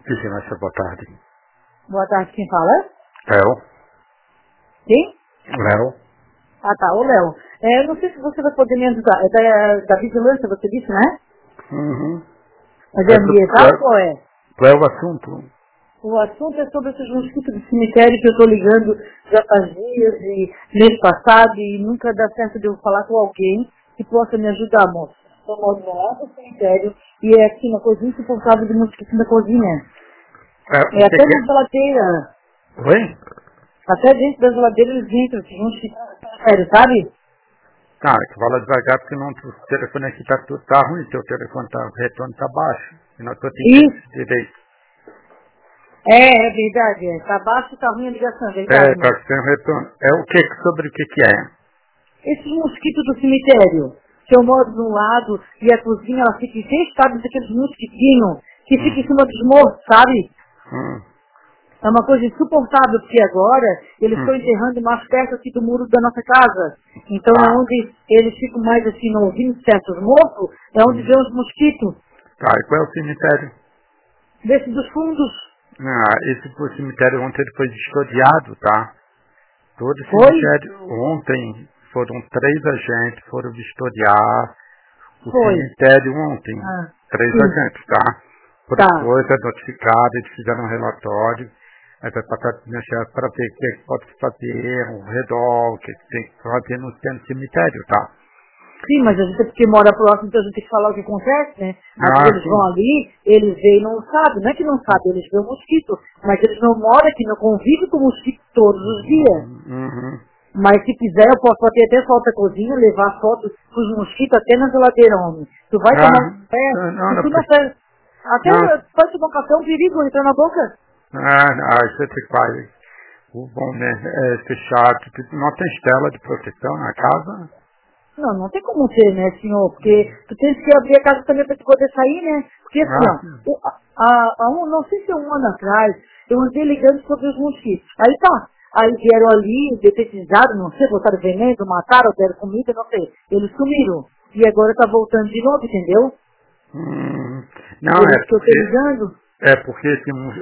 Vigilância, boa tarde. Boa tarde, quem fala? Léo. Quem? Léo. Ah, tá, o Léo. Eu não sei se você vai poder me ajudar. É da vigilância, você disse, né? Uhum. Mas é ambiental ou é? Qual é o assunto? O assunto é sobre esses mosquitos do cemitério que eu estou ligando já faz dias e mês passado e nunca dá certo de eu falar com alguém que possa me ajudar, moço. Eu moro no cemitério e é aqui uma coisa insuportável de mosquito na cozinha. É até na geladeira. Oi? Até dentro da geladeira eles entram, esses mosquitos do cemitério, sabe? Tá, que fala devagar porque não, o telefone aqui tá ruim, teu telefone o retorno tá baixo. E não tô te entendendo direito. É verdade. Tá baixo, tá ruim a ligação, é verdade, Tá moço. sem retorno. Sobre o que é? Esses mosquitos do cemitério, que eu moro de um lado e a cozinha ela fica cheia daqueles mosquitinhos que fica em cima dos mortos, sabe? Hum. É uma coisa insuportável, porque agora eles estão Hum. enterrando mais perto aqui do muro da nossa casa. Então é onde eles ficam mais assim, não ouvindo certos mortos, é onde vê os mosquitos. Tá, e qual é o cemitério? Desse dos fundos. Esse cemitério ontem ele foi vistoriado, tá? Todo o Foi? cemitério, ontem foram 3 agentes, foram vistoriar o Foi. cemitério ontem. Ah, 3 sim. agentes, tá? Por Tá. coisa notificada, eles fizeram um relatório, aí vai passar para o meu chefe para ver o que pode fazer ao redor, o que tem que fazer no cemitério, tá? Sim, mas a gente é porque mora próximo, então a gente tem que falar o que acontece, né? Às vezes eles vão Sim. ali, eles veem e não sabem. Não é que não sabem, eles veem o mosquito. Mas eles não moram aqui, não convivem com o mosquito todos os dias. Uhum. Mas se quiser, eu posso bater até foto da cozinha, levar fotos dos mosquitos até na geladeira, homem. Tu vai tomar um café, se tu não faz... Até pode tomar um café, é um perigo entrar na boca. Isso te faz. O bom mesmo é fechado. Não tem estela de proteção na casa? Não, não tem como ser, né, senhor? Porque tu tens que abrir a casa também para tu poder sair, né? Porque assim, Sim. não sei se é um ano atrás, eu andei ligando sobre os mosquitos. Aí tá. Aí vieram ali, detetizaram, não sei, botaram veneno, mataram, deram comida, não sei. Eles sumiram. E agora tá voltando de novo, entendeu? Não, Por isso que eu tô ligando. porque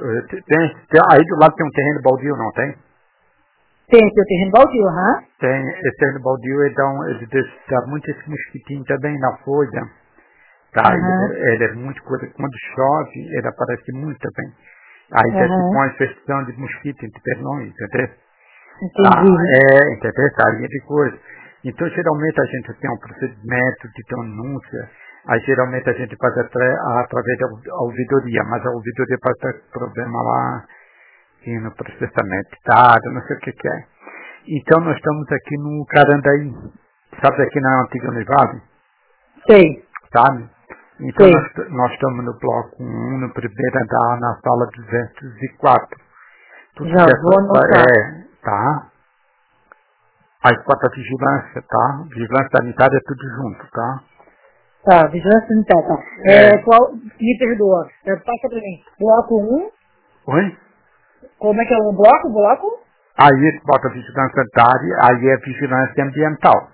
aí do lado tem um terreno baldio, não tem? Tem terreno baldio, aham. Tem, esse terreno baldio ele dá muito esse mosquitinho também na folha. Tá? Aham. Ele é muito coisa, quando chove, ele aparece muito também. Aí já tipo Aham. uma infestação de mosquito entre pernões, entendeu? Entendi. Entendeu? Essa linha de coisa. Então, geralmente a gente tem um procedimento de denúncia, aí geralmente a gente faz através da ouvidoria, mas a ouvidoria pode ter problema lá e no processamento de dados, não sei o que é. Então, nós estamos aqui no Carandaí, sabe, aqui na Antiga Univale, Sei. sabe? Então, Sei. nós estamos no bloco 1, no primeiro andar, na sala 204. Tu Já quiser, vou anotar. tá? Aí quanto a vigilância, tá? Vigilância sanitária é tudo junto, tá? Tá, vigilância sanitária, tá. Me perdoa, passa pra mim. Bloco 1, Oi? como é que é o bloco? Bloco? Aí bota vigilância sanitária, aí é vigilância ambiental.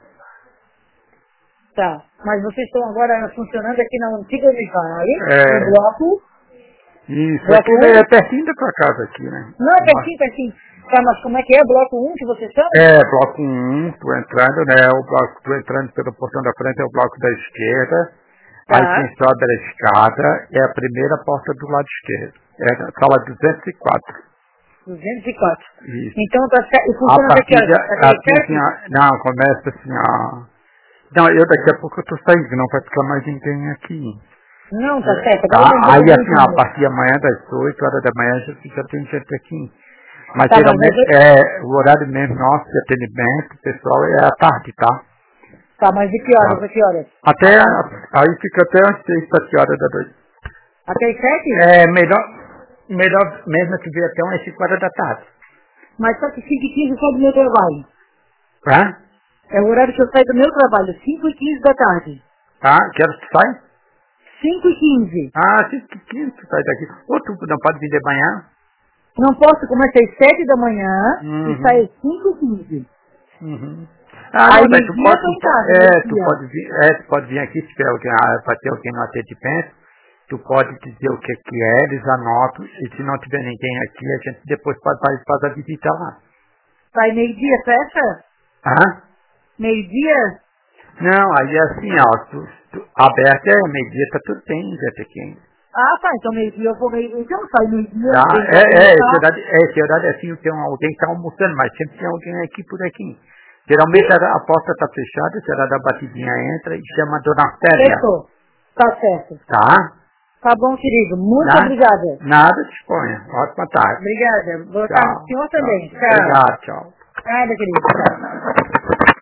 Tá. Mas vocês estão agora funcionando aqui na antiga Univale, no bloco? Isso, Bloco aqui 1? é pertinho da tua casa aqui, né? Não, é pertinho, pertinho. Tá, mas como é que é? Bloco 1 que vocês estão? Bloco 1, tu entrando, né? O bloco, tu entrando pelo portão da frente é o bloco da esquerda. Aí Tá. quem sobe a escada é a primeira porta do lado esquerdo. É a sala 204. 204. Isso. Então tá certo. E A funciona até que partir horas? de, Até as assim, 7? não, começa assim, Não, eu daqui a pouco eu tô saindo, não vai ficar mais ninguém aqui. Não, tá certo. Tá? Agora eu lembrei Aí também assim, a como. partir de amanhã das 8 horas da manhã já tem gente aqui. Mas Tá, mas geralmente o horário mesmo nosso de atendimento, pessoal, é à tarde, tá? Tá, mas de que horas? Tá. A que horas? Aí fica até às 6, 7 horas da noite. Até as 7? Melhor mesmo que ver até umas 5 horas da tarde. Mas só que 5h15 sai do meu trabalho. Tá? É o horário que eu saio do meu trabalho, 5h15 da tarde. Que horas tu sai? 5h15. 5h15 tu sai daqui. Ou tu não pode vir de manhã? Não posso começar às 7 da manhã e Uhum. sair às 5h15. Uhum. Aí Não, daí tu meio-dia eu tô em casa, meio-dia. pode vir aqui se tiver alguém, vai ter alguém no atendimento, tu pode dizer o que é, eles anotam, e se não tiver ninguém aqui, a gente depois faz a visita lá. Vai meio-dia, fecha? Hã? Meio-dia? Não, aí é assim, ó, aberto é meio-dia, tá tudo bem, Zé Pequeno. Ah, tá, então meio-dia eu vou meio-dia, então sai meio-dia. Tá, esse horário é assim, tem alguém que tá almoçando, mas sempre tem alguém aqui por aqui. Geralmente a porta tá fechada, esse horário da batidinha entra e chama a Dona Célia. Fechou. Tá certo. Tá? Tá bom, querido. Muito obrigada. Nada, disponha. Ótima tarde. Obrigada. Boa Tchau, tarde pro senhor também. Tchau. Obrigado, tchau. Nada, querido. Tchau.